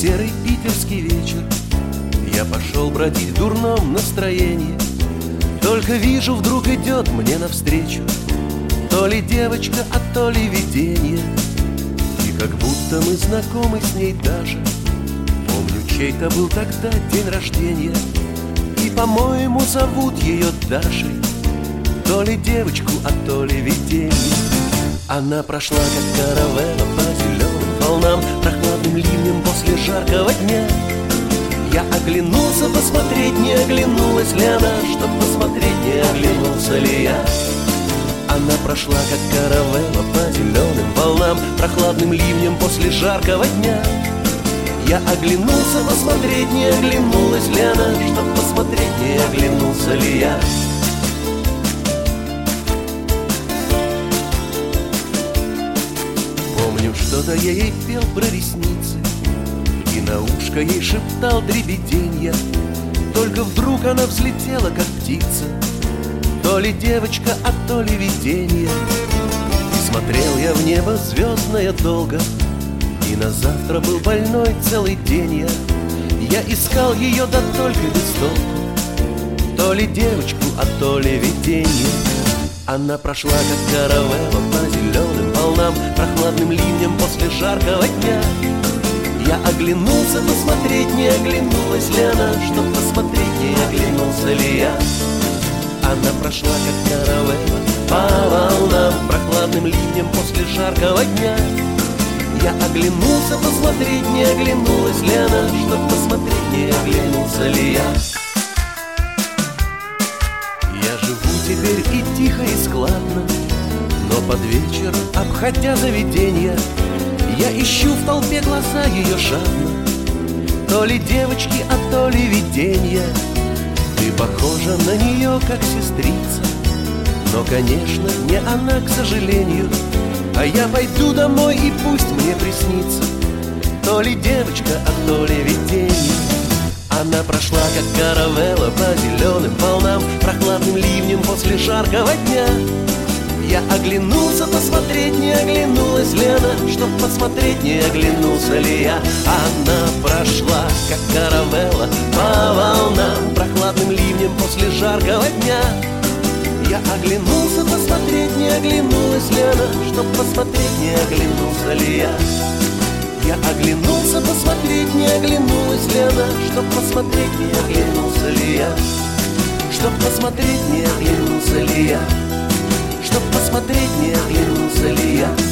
серый питерский вечер. Я пошел бродить в дурном настроении. Только вижу, вдруг идет мне навстречу то ли девочка, а то ли видение. И как будто мы знакомы с ней даже. Помню, чей-то был тогда день рождения. И, по-моему, зовут ее Дашей. То ли девочку, а то ли видение. Она прошла, как каравелла, по зеленым волнам, прохладным ливнем после жаркого дня. Я оглянулся посмотреть, не оглянулась ли она, чтоб посмотреть, не оглянулся ли я. Она прошла, как каравелла, по зеленым волнам, прохладным ливнем после жаркого дня. Я оглянулся посмотреть, не оглянулась ли она, чтоб посмотреть, не оглянулся ли я. Помню, что-то я ей пел про ресницы и на ушко ей шептал дребеденья. Только вдруг она взлетела, как птица, то ли девочка, а то ли видение. И смотрел я в небо звездное долго, и на завтра был больной целый день я искал ее, да только без толку, то ли девочку, а то ли видение. Она прошла, как каравелла, по зеленым волнам, прохладным ливнем после жаркого дня. Я оглянулся посмотреть, не оглянулась ли она, чтоб посмотреть, не оглянулся ли я. Она прошла, как каравелла, по волнам, прохладным ливнем после жаркого дня. Я оглянулся посмотреть, не оглянулась ли она, чтоб посмотреть, не оглянулся ли я. Я живу теперь и тихо, и складно, но под вечер, обходя заведенья, я ищу в толпе глаза ее жадно, то ли девочки, а то ли виденья. Ты похожа на нее, как сестрица, но, конечно, не она, к сожалению. А я пойду домой, и пусть мне приснится то ли девочка, а то ли видение. Она прошла, как каравелла, по зеленым волнам, прохладным ливнем после жаркого дня. Я оглянулся посмотреть, не оглянулась ли она, чтоб посмотреть, не оглянулся ли я. Она прошла, как каравелла, по волнам, прохладным ливнем после жаркого дня. Я оглянулся посмотреть, не оглянулась ли она, чтоб посмотреть, не оглянулся ли я. Я оглянулся посмотреть, не оглянулась ли она, чтоб посмотреть, не оглянулся ли я. Чтоб посмотреть, не оглянулся ли я. Чтоб посмотреть, не оглянулся ли я.